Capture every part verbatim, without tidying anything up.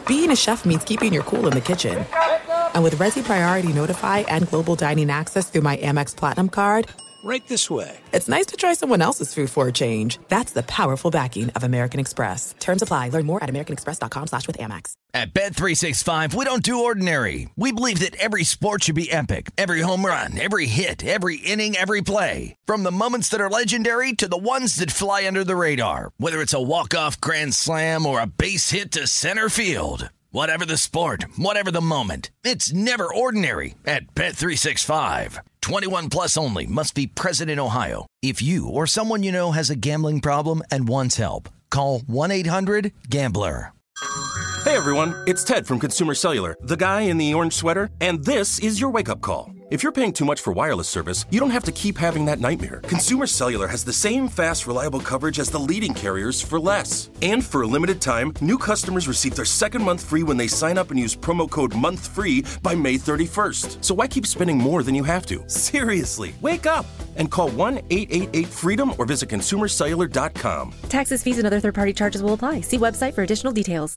being a chef means keeping your cool in the kitchen. And with Resi Priority Notify and Global Dining Access through my Amex Platinum card, right this way. It's nice to try someone else's food for a change. That's the powerful backing of American Express. Terms apply. Learn more at americanexpress.com slash with Amex. At Bet three sixty-five, we don't do ordinary. We believe that every sport should be epic. Every home run, every hit, every inning, every play. From the moments that are legendary to the ones that fly under the radar. Whether it's a walk-off grand slam or a base hit to center field. Whatever the sport, whatever the moment, it's never ordinary at Bet three sixty-five. twenty-one plus only. Must be present in Ohio. If you or someone you know has a gambling problem and wants help, call one eight hundred gambler. Hey everyone, it's Ted from Consumer Cellular, the guy in the orange sweater, and this is your wake-up call. If you're paying too much for wireless service, you don't have to keep having that nightmare. Consumer Cellular has the same fast, reliable coverage as the leading carriers for less. And for a limited time, new customers receive their second month free when they sign up and use promo code MONTHFREE by May thirty-first. So why keep spending more than you have to? Seriously, wake up and call one eight eight eight FREEDOM or visit consumer cellular dot com. Taxes, fees, and other third-party charges will apply. See website for additional details.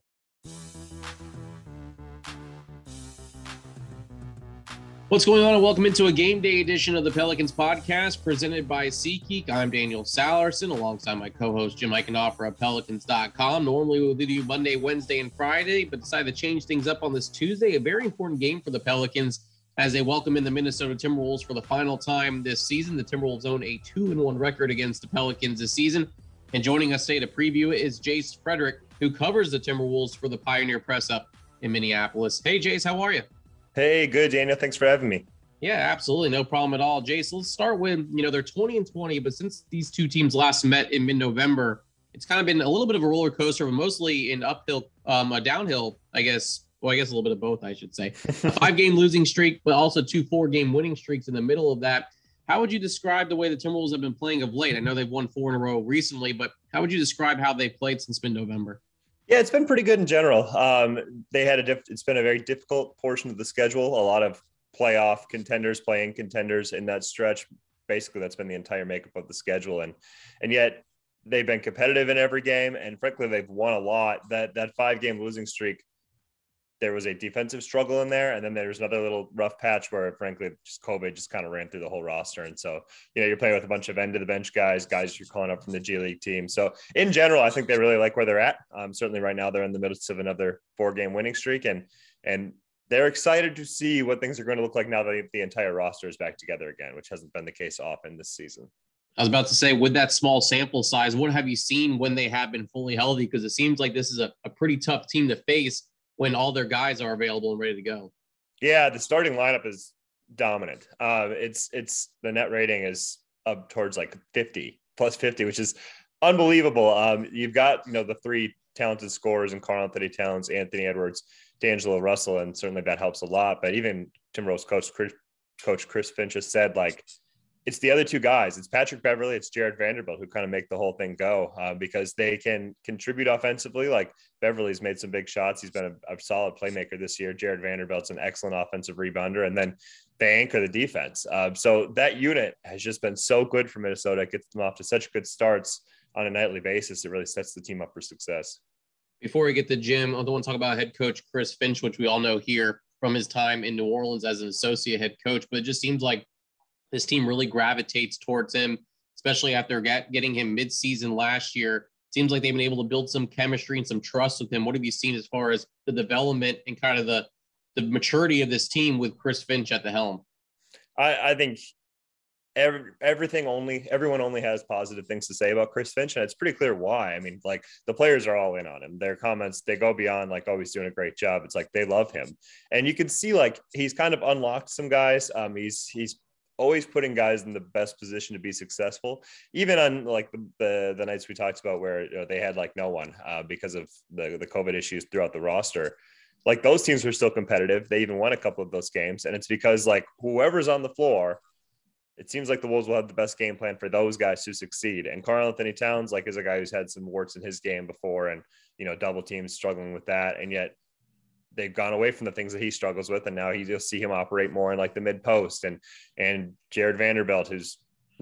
What's going on, and welcome into a game day edition of the Pelicans podcast presented by SeatGeek. I'm Daniel Salerson alongside my co-host Jim Eichenhofer of Pelicans dot com. Normally we'll do Monday, Wednesday, and Friday, but decided to change things up on this Tuesday. A very important game for the Pelicans as they welcome in the Minnesota Timberwolves for the final time this season. The Timberwolves own a two and one record against the Pelicans this season. And joining us today to preview it is Jace Frederick, who covers the Timberwolves for the Pioneer Press Up in Minneapolis. Hey, Jace, how are you? Hey, good, Daniel. Thanks for having me. Yeah, absolutely. No problem at all. Jace, let's start with, you know, they're twenty and twenty, but since these two teams last met in mid-November, it's kind of been a little bit of a roller coaster, but mostly in uphill, um, a downhill, I guess. Well, I guess a little bit of both, I should say. A five-game losing streak, but also two four-game winning streaks in the middle of that. How would you describe the way the Timberwolves have been playing of late? I know they've won four in a row recently, but how would you describe how they've played since mid-November? Yeah, it's been pretty good in general. Um, they had a diff- it's been a very difficult portion of the schedule. A lot of playoff contenders playing contenders in that stretch. Basically, that's been the entire makeup of the schedule, and and yet they've been competitive in every game. And frankly, they've won a lot. That that five game losing streak, there was a defensive struggle in there, and then there's another little rough patch where, frankly, just COVID just kind of ran through the whole roster. And so, you know, you're playing with a bunch of end of the bench guys, guys you're calling up from the G League team. So in general, I think they really like where they're at. Um, certainly right now they're in the midst of another four game winning streak, and and they're excited to see what things are going to look like now that the entire roster is back together again, which hasn't been the case often this season. I was about to say, with that small sample size, what have you seen when they have been fully healthy? Because it seems like this is a, a pretty tough team to face when all their guys are available and ready to go. Yeah, the starting lineup is dominant. Uh, it's it's the net rating is up towards like fifty, plus fifty, which is unbelievable. Um, you've got, you know, the three talented scorers in Karl-Anthony Towns, Anthony Edwards, D'Angelo Russell, and certainly that helps a lot. But even Timberwolves coach, coach Chris Finch has said, like, it's the other two guys. It's Patrick Beverley, it's Jared Vanderbilt who kind of make the whole thing go uh, because they can contribute offensively. Like Beverley's made some big shots. He's been a, a solid playmaker this year. Jared Vanderbilt's an excellent offensive rebounder. And then they anchor the defense. Uh, so that unit has just been so good for Minnesota. It gets them off to such good starts on a nightly basis. It really sets the team up for success. Before we get to Jim, I don't want to talk about head coach Chris Finch, which we all know here from his time in New Orleans as an associate head coach, but it just seems like this team really gravitates towards him, especially after get, getting him mid-season last year. Seems like they've been able to build some chemistry and some trust with him. What have you seen as far as the development and kind of the, the maturity of this team with Chris Finch at the helm? I, I think every, everything only, everyone only has positive things to say about Chris Finch, and it's pretty clear why. I mean, like, the players are all in on him. Their comments, they go beyond like, oh, he's doing a great job. It's like they love him. And you can see, like, he's kind of unlocked some guys. Um, he's, he's, always putting guys in the best position to be successful, even on like the, the, the nights we talked about where, you know, they had like no one uh, because of the, the COVID issues throughout the roster. Like those teams were still competitive. They even won a couple of those games. And it's because like whoever's on the floor, it seems like the Wolves will have the best game plan for those guys to succeed. And Karl-Anthony Towns, like, is a guy who's had some warts in his game before and, you know, double teams struggling with that. And yet they've gone away from the things that he struggles with. And now he, you'll see him operate more in like the mid post, and, and Jared Vanderbilt, who's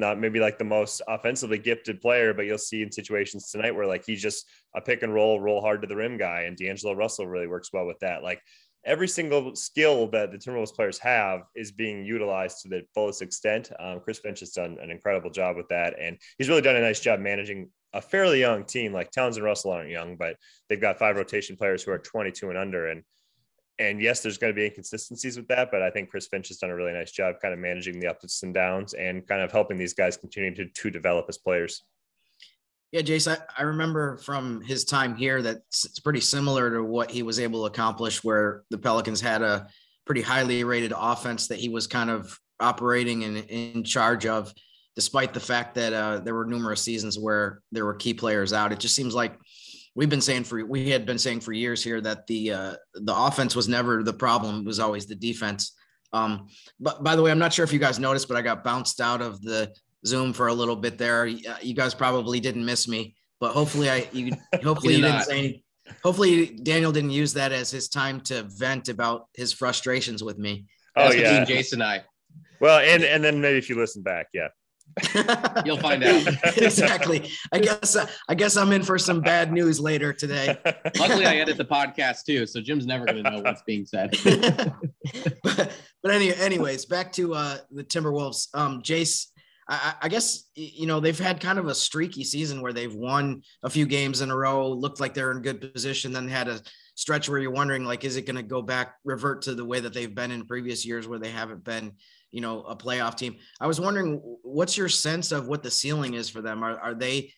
not maybe like the most offensively gifted player, but you'll see in situations tonight where like he's just a pick and roll, roll hard to the rim guy. And D'Angelo Russell really works well with that. Like every single skill that the Timberwolves players have is being utilized to the fullest extent. Um, Chris Finch has done an incredible job with that. And he's really done a nice job managing a fairly young team. Like Towns and Russell aren't young, but they've got five rotation players who are twenty-two and under. And, and yes, there's going to be inconsistencies with that, but I think Chris Finch has done a really nice job kind of managing the ups and downs and kind of helping these guys continue to, to develop as players. Yeah, Jace, I, I remember from his time here that it's pretty similar to what he was able to accomplish, where the Pelicans had a pretty highly rated offense that he was kind of operating and in charge of, despite the fact that uh, there were numerous seasons where there were key players out. It just seems like we've been saying for, we had been saying for years here that the, uh, the offense was never the problem. It was always the defense. Um, but by the way, I'm not sure if you guys noticed, but I got bounced out of the Zoom for a little bit there. You guys probably didn't miss me, but hopefully I, you, hopefully you didn't say any, hopefully Daniel didn't use that as his time to vent about his frustrations with me. Oh That's yeah. Jason and I. Well, and, and then maybe if you listen back, yeah. You'll find out. Exactly. I guess I guess I'm in for some bad news later today. Luckily, I edit the podcast too, so Jim's never going to know what's being said. but but any, anyways, back to uh, the Timberwolves. Um, Jace, I, I guess you know they've had kind of a streaky season where they've won a few games in a row, looked like they're in good position, then had a stretch where you're wondering, like, is it going to go back, revert to the way that they've been in previous years where they haven't been, you know, a playoff team. I was wondering, what's your sense of what the ceiling is for them? Are, are they,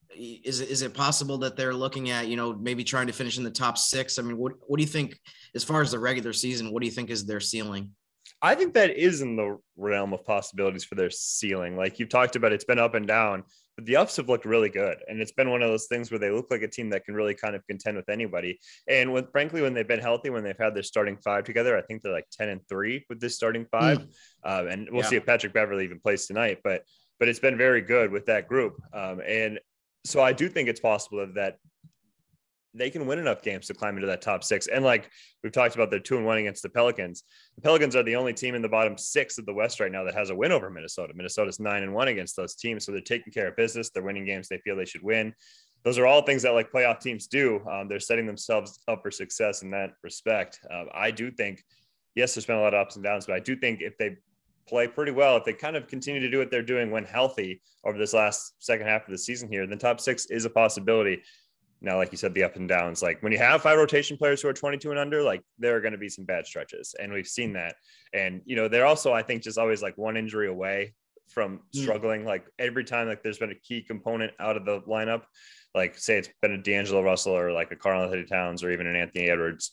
is it, is it possible that they're looking at, you know, maybe trying to finish in the top six? I mean, what, what do you think, as far as the regular season, what do you think is their ceiling? I think that is in the realm of possibilities for their ceiling. Like you've talked about, it's been up and down, but the ups have looked really good. And it's been one of those things where they look like a team that can really kind of contend with anybody. And when, frankly, when they've been healthy, when they've had their starting five together, I think they're like ten and three with this starting five. Mm. Um, and we'll yeah. see if Patrick Beverley even plays tonight, but, but it's been very good with that group. Um, and so I do think it's possible that they can win enough games to climb into that top six. And like we've talked about, they're two and one against the Pelicans. The Pelicans are the only team in the bottom six of the West right now that has a win over Minnesota. Minnesota's nine and one against those teams. So they're taking care of business. They're winning games they feel they should win. Those are all things that like playoff teams do. Um, they're setting themselves up for success in that respect. Um, I do think, yes, there's been a lot of ups and downs, but I do think if they play pretty well, if they kind of continue to do what they're doing when healthy over this last second half of the season here, then top six is a possibility. Now, like you said, the up and downs, like when you have five rotation players who are twenty-two and under, like there are going to be some bad stretches. And we've seen that. And, you know, they're also, I think, just always like one injury away from struggling. Mm. Like every time, like there's been a key component out of the lineup, like say it's been a D'Angelo Russell or like a Karl-Anthony Towns or even an Anthony Edwards.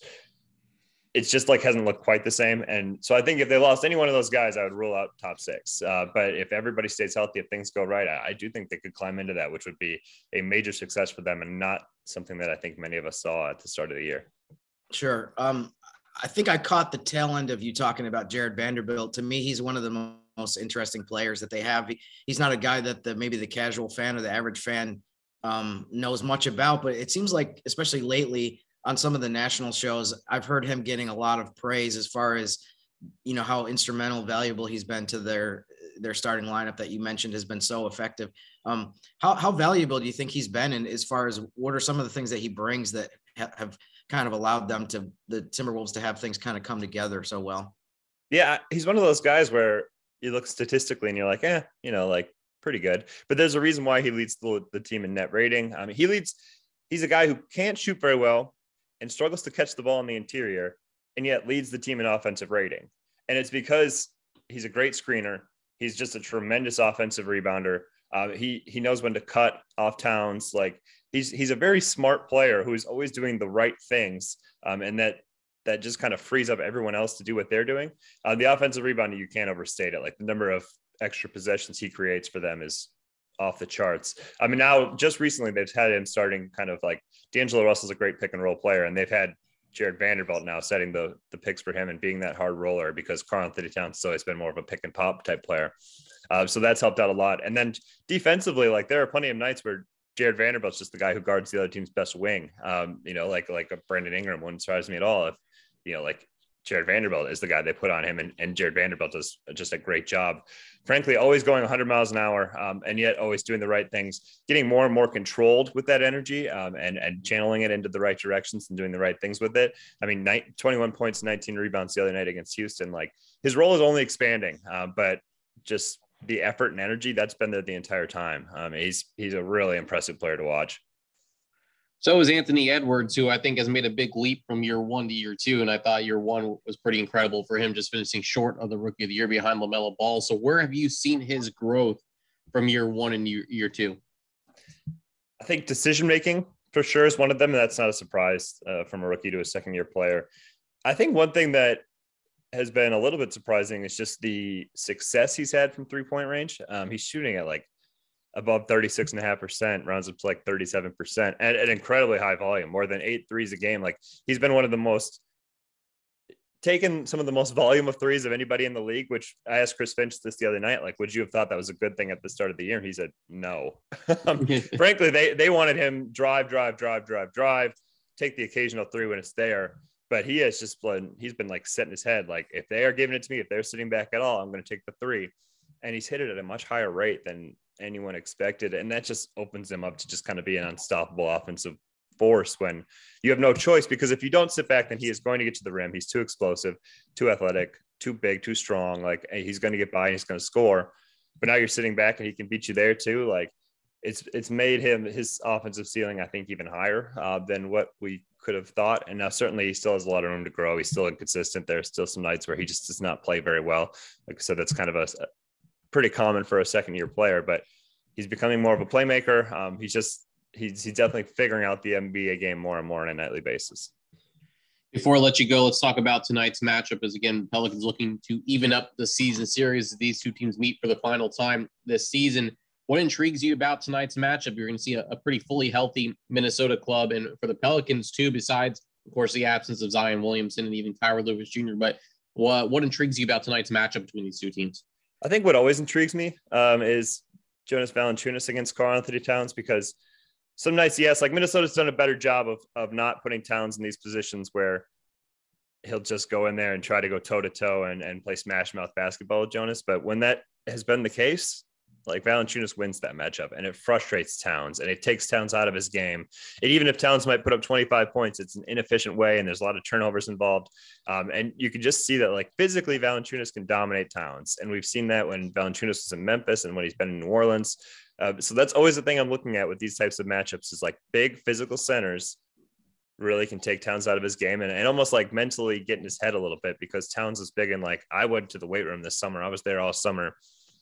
It's just like hasn't looked quite the same. And so I think if they lost any one of those guys, I would rule out top six. Uh, but if everybody stays healthy, if things go right, I, I do think they could climb into that, which would be a major success for them and not something that I think many of us saw at the start of the year. Sure. Um, I think I caught the tail end of you talking about Jared Vanderbilt. To me, he's one of the most interesting players that they have. He, he's not a guy that the, maybe the casual fan or the average fan um, knows much about, but it seems like, especially lately, on some of the national shows, I've heard him getting a lot of praise as far as, you know, how instrumental, valuable he's been to their, their starting lineup that you mentioned has been so effective. Um, how, how valuable do you think he's been? And as far as what are some of the things that he brings that ha- have kind of allowed them to, the Timberwolves, to have things kind of come together so well? Yeah. He's one of those guys where you look statistically and you're like, eh, you know, like pretty good, but there's a reason why he leads the, the team in net rating. I mean, he leads, he's a guy who can't shoot very well and struggles to catch the ball in the interior, and yet leads the team in offensive rating. And it's because he's a great screener. He's just a tremendous offensive rebounder. Uh, he he knows when to cut off Towns. Like he's he's a very smart player who's always doing the right things, um, and that that just kind of frees up everyone else to do what they're doing. Uh, the offensive rebounding, you can't overstate it. Like the number of extra possessions he creates for them is off the charts. I mean, now just recently they've had him starting kind of like D'Angelo Russell's a great pick and roll player, and they've had Jared Vanderbilt now setting the the picks for him and being that hard roller because Karl-Anthony Towns has always been more of a pick and pop type player. Uh, so that's helped out a lot. And then defensively, like there are plenty of nights where Jared Vanderbilt's just the guy who guards the other team's best wing. Um, you know, like like a Brandon Ingram wouldn't surprise me at all if, you know, like Jared Vanderbilt is the guy they put on him, and, and Jared Vanderbilt does just a great job. Frankly, always going one hundred miles an hour, um, and yet always doing the right things, getting more and more controlled with that energy, um, and, and channeling it into the right directions and doing the right things with it. I mean, twenty-one points, nineteen rebounds the other night against Houston. Like, his role is only expanding, uh, but just the effort and energy that's been there the entire time. Um, he's he's a really impressive player to watch. So is Anthony Edwards, who I think has made a big leap from year one to year two. And I thought year one was pretty incredible for him, just finishing short of the rookie of the year behind LaMelo Ball. So where have you seen his growth from year one and year, year two? I think decision-making for sure is one of them. And that's not a surprise uh, from a rookie to a second year player. I think one thing that has been a little bit surprising is just the success he's had from three-point range. Um, he's shooting at like above thirty-six and a half percent, rounds up to like thirty-seven percent at an incredibly high volume, more than eight threes a game. Like, he's been one of the most taken some of the most volume of threes of anybody in the league, which I asked Chris Finch this the other night, like, would you have thought that was a good thing at the start of the year? And he said, no. um, frankly, they, they wanted him drive, drive, drive, drive, drive, take the occasional three when it's there. But he has just been, he's been like setting his head, like, if they are giving it to me, if they're sitting back at all, I'm going to take the three. And he's hit it at a much higher rate than anyone expected. And that just opens him up to just kind of be an unstoppable offensive force when you have no choice, because if you don't sit back, then he is going to get to the rim. He's too explosive, too athletic, too big, too strong. Like, he's going to get by and he's going to score. But now you're sitting back and he can beat you there too. Like, it's, it's made him, his offensive ceiling, I think, even higher uh, than what we could have thought. And now certainly he still has a lot of room to grow. He's still inconsistent. There's still some nights where he just does not play very well. Like I said, that's kind of a, a pretty common for a second year player, but he's becoming more of a playmaker. Um, he's just, he's, he's definitely figuring out the N B A game more and more on a nightly basis. Before I let you go, let's talk about tonight's matchup. As again, Pelicans looking to even up the season series as these two teams meet for the final time this season. What intrigues you about tonight's matchup? You're going to see a, a pretty fully healthy Minnesota club, and for the Pelicans too, besides, of course, the absence of Zion Williamson and even Tyler Lewis Junior But what, what intrigues you about tonight's matchup between these two teams? I think what always intrigues me um, is Jonas Valanciunas against Karl-Anthony Towns, because some nights, yes, like Minnesota's done a better job of of not putting Towns in these positions where he'll just go in there and try to go toe-to-toe and, and play smash mouth basketball with Jonas. But when that has been the case, like, Valanciunas wins that matchup, and it frustrates Towns, and it takes Towns out of his game. And even if Towns might put up twenty-five points, it's an inefficient way, and there's a lot of turnovers involved. Um, and you can just see that, like, physically Valanciunas can dominate Towns. And we've seen that when Valanciunas was in Memphis and when he's been in New Orleans. Uh, so that's always the thing I'm looking at with these types of matchups, is like big physical centers really can take Towns out of his game and, and almost like mentally get in his head a little bit, because Towns is big. And like, I went to the weight room this summer. I was there all summer.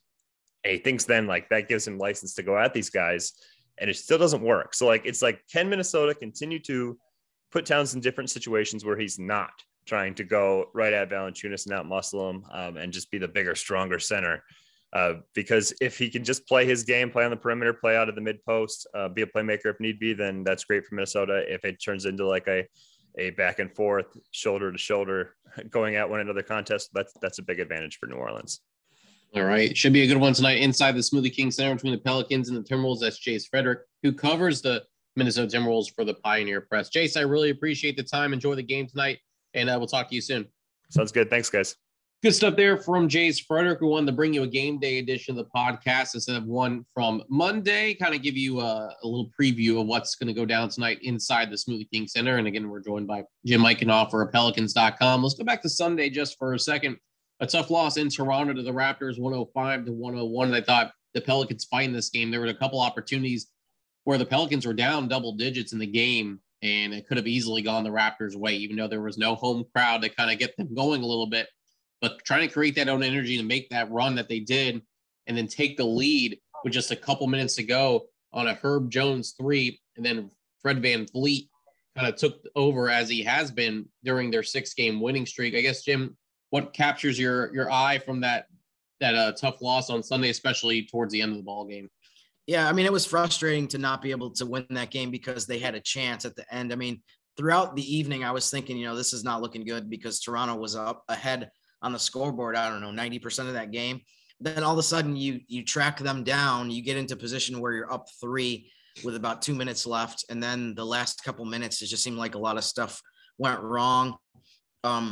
And he thinks then like that gives him license to go at these guys, and it still doesn't work. So like, it's like, can Minnesota continue to put Towns in different situations where he's not trying to go right at Valanciunas and out muscle him um, and just be the bigger, stronger center? Uh, because if he can just play his game, play on the perimeter, play out of the mid post, uh, be a playmaker if need be, then that's great for Minnesota. If it turns into like a, a back and forth, shoulder to shoulder, going at one another contest, that's, that's a big advantage for New Orleans. All right. Should be a good one tonight inside the Smoothie King Center between the Pelicans and the Timberwolves. That's Jace Frederick, who covers the Minnesota Timberwolves for the Pioneer Press. Jace, I really appreciate the time. Enjoy the game tonight, and uh, we'll talk to you soon. Sounds good. Thanks, guys. Good stuff there from Jace Frederick, who wanted to bring you a game day edition of the podcast instead of one from Monday, kind of give you a, a little preview of what's going to go down tonight inside the Smoothie King Center. And again, we're joined by Jim Eichenhofer of Pelicans dot com. Let's go back to Sunday just for a second. A tough loss in Toronto to the Raptors, one oh five to one oh one. I thought the Pelicans fighting this game. There were a couple opportunities where the Pelicans were down double digits in the game, and it could have easily gone the Raptors' way, even though there was no home crowd to kind of get them going a little bit. But trying to create that own energy to make that run that they did, and then take the lead with just a couple minutes to go on a Herb Jones three, and then Fred VanVleet kind of took over as he has been during their six-game winning streak. I guess, Jim, what captures your your eye from that that uh, tough loss on Sunday, especially towards the end of the ball game? Yeah, I mean, it was frustrating to not be able to win that game because they had a chance at the end. I mean, throughout the evening, I was thinking, you know, this is not looking good because Toronto was up ahead on the scoreboard, I don't know, ninety percent of that game. Then all of a sudden you you track them down, you get into position where you're up three with about two minutes left. And then the last couple minutes, it just seemed like a lot of stuff went wrong. Um,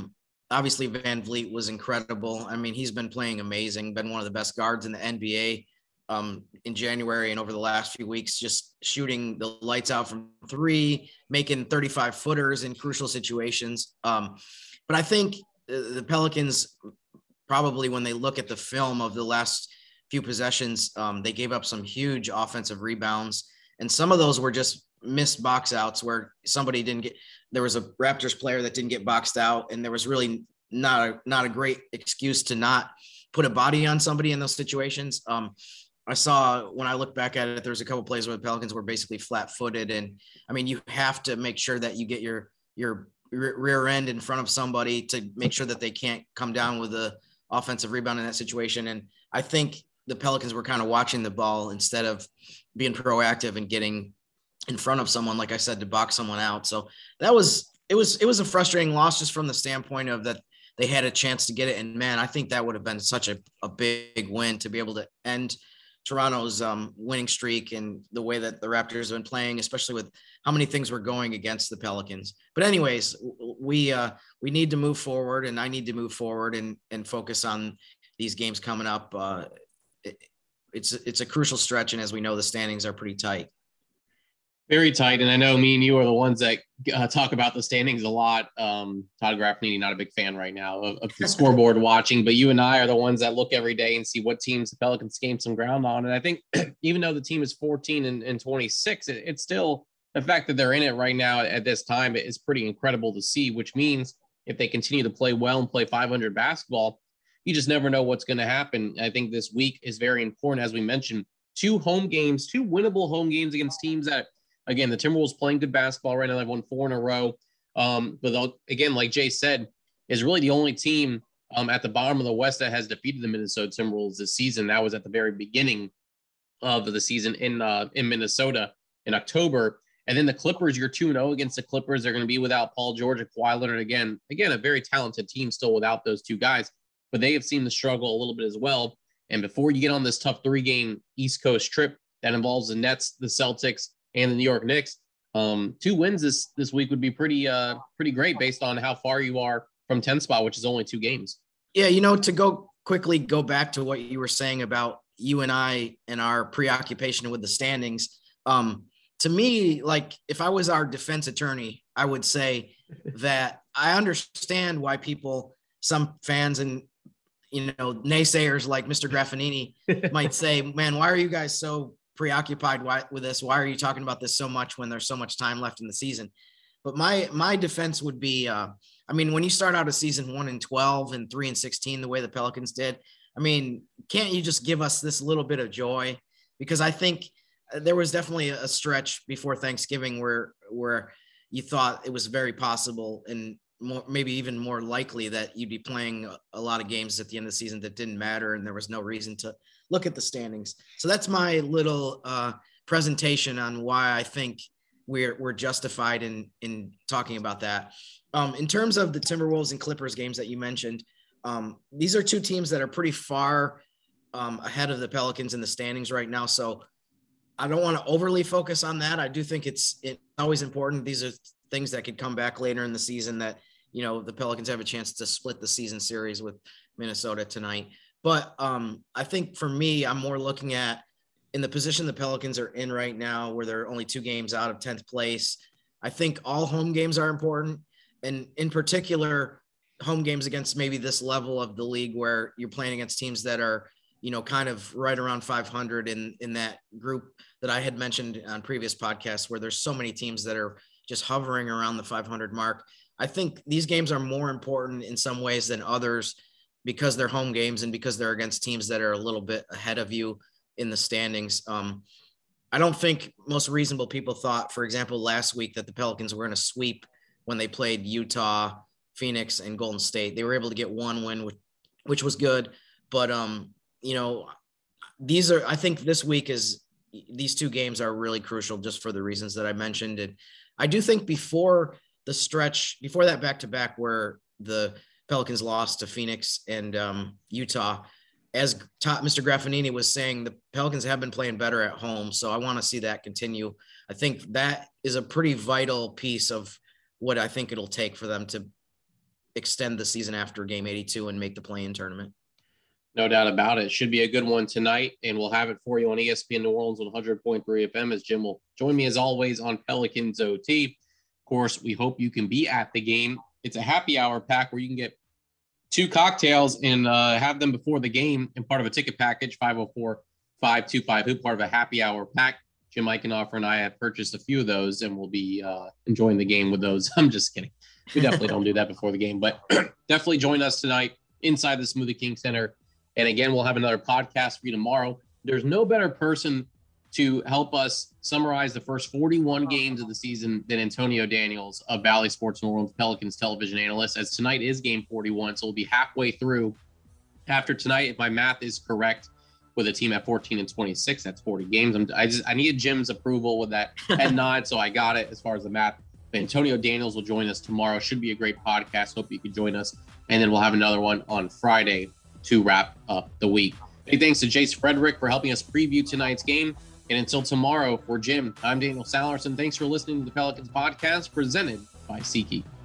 obviously Van Vliet was incredible. I mean, he's been playing amazing, been one of the best guards in the N B A um, in January and over the last few weeks, just shooting the lights out from three, making thirty-five footers in crucial situations. Um, but I think the Pelicans probably, when they look at the film of the last few possessions, um, they gave up some huge offensive rebounds. And some of those were just missed box outs where somebody didn't get, there was a Raptors player that didn't get boxed out. And there was really not a, not a great excuse to not put a body on somebody in those situations. Um, I saw when I look back at it, there's a couple plays where the Pelicans were basically flat footed. And I mean, you have to make sure that you get your, your rear end in front of somebody to make sure that they can't come down with a offensive rebound in that situation. And I think the Pelicans were kind of watching the ball instead of being proactive and getting in front of someone, like I said, to box someone out. So that was, it was, it was a frustrating loss just from the standpoint of that they had a chance to get it. And man, I think that would have been such a, a big win to be able to end Toronto's um, winning streak and the way that the Raptors have been playing, especially with how many things were going against the Pelicans. But anyways, we uh, we need to move forward, and I need to move forward and and focus on these games coming up. Uh, it, it's it's a crucial stretch, and as we know, the standings are pretty tight. Very tight, and I know me and you are the ones that uh, talk about the standings a lot. Um, Todd Graffinini, not a big fan right now of, of the scoreboard watching, but you and I are the ones that look every day and see what teams the Pelicans gained some ground on. And I think even though the team is fourteen and, and twenty-six, it, it's still the fact that they're in it right now at this time is pretty incredible to see, which means if they continue to play well and play five hundred basketball, you just never know what's going to happen. I think this week is very important, as we mentioned, two home games, two winnable home games against teams that, again, the Timberwolves playing good basketball right now. They've won four in a row. Um, but again, like Jay said, is really the only team um, at the bottom of the West that has defeated the Minnesota Timberwolves this season. That was at the very beginning of the season in uh, in Minnesota in October. And then the Clippers, you're two and oh against the Clippers. They're going to be without Paul George and Kawhi Leonard again. Again, a very talented team still without those two guys. But they have seemed to struggle a little bit as well. And before you get on this tough three-game East Coast trip that involves the Nets, the Celtics, and the New York Knicks, um, two wins this this week would be pretty uh pretty great based on how far you are from tenth spot, which is only two games. Yeah, you know, to go quickly go back to what you were saying about you and I and our preoccupation with the standings. Um, to me, like if I was our defense attorney, I would say that I understand why people, some fans and you know naysayers like Mister Graffinini might say, "Man, why are you guys so preoccupied with this? Why are you talking about this so much when there's so much time left in the season?" But my my defense would be, uh, I mean, when you start out a season one and twelve and three and sixteen, the way the Pelicans did, I mean, can't you just give us this little bit of joy? Because I think there was definitely a stretch before Thanksgiving where where you thought it was very possible and more, maybe even more likely that you'd be playing a lot of games at the end of the season that didn't matter, and there was no reason to look at the standings. So that's my little uh, presentation on why I think we're we're justified in in talking about that. Um, in terms of the Timberwolves and Clippers games that you mentioned, um, these are two teams that are pretty far um, ahead of the Pelicans in the standings right now. So I don't want to overly focus on that. I do think it's it's always important. These are things that could come back later in the season that, you know, the Pelicans have a chance to split the season series with Minnesota tonight. But um, I think for me, I'm more looking at in the position the Pelicans are in right now, where they're only two games out of tenth place. I think all home games are important. And in particular, home games against maybe this level of the league where you're playing against teams that are, you know, kind of right around five hundred in, in that group that I had mentioned on previous podcasts, where there's so many teams that are just hovering around the five hundred mark. I think these games are more important in some ways than others because they're home games and because they're against teams that are a little bit ahead of you in the standings. Um, I don't think most reasonable people thought, for example, last week that the Pelicans were going to sweep when they played Utah, Phoenix, and Golden State. They were able to get one win, which, which was good. But, um, you know, these are, I think this week is, these two games are really crucial just for the reasons that I mentioned. And I do think before the stretch, before that back-to-back where the Pelicans lost to Phoenix and um, Utah, as top, Mister Graffinini was saying, the Pelicans have been playing better at home. So I want to see that continue. I think that is a pretty vital piece of what I think it'll take for them to extend the season after game eighty-two and make the play-in tournament. No doubt about it. Should be a good one tonight, and we'll have it for you on E S P N New Orleans one hundred point three F M as Jim will join me as always on Pelicans O T. Of course, we hope you can be at the game. It's a happy hour pack where you can get two cocktails and uh, have them before the game and part of a ticket package, five oh four, five two five hoop, part of a happy hour pack. Jim Eichenhofer and I have purchased a few of those, and we'll be uh, enjoying the game with those. I'm just kidding. We definitely don't do that before the game, but definitely join us tonight inside the Smoothie King Center. And again, we'll have another podcast for you tomorrow. There's no better person to help us summarize the first forty-one games of the season than Antonio Daniels of Valley Sports New Orleans Pelicans television analyst, as tonight is game forty-one. So we'll be halfway through after tonight, if my math is correct, with a team at fourteen and twenty-six. That's forty games. I'm, I just I needed Jim's approval with that head nod, so I got it as far as the math. But Antonio Daniels will join us tomorrow. Should be a great podcast. Hope you can join us. And then we'll have another one on Friday to wrap up the week. Big thanks to Jace Frederick for helping us preview tonight's game. And until tomorrow, for Jim, I'm Daniel Salerson. Thanks for listening to the Pelicans podcast presented by SeatGeek.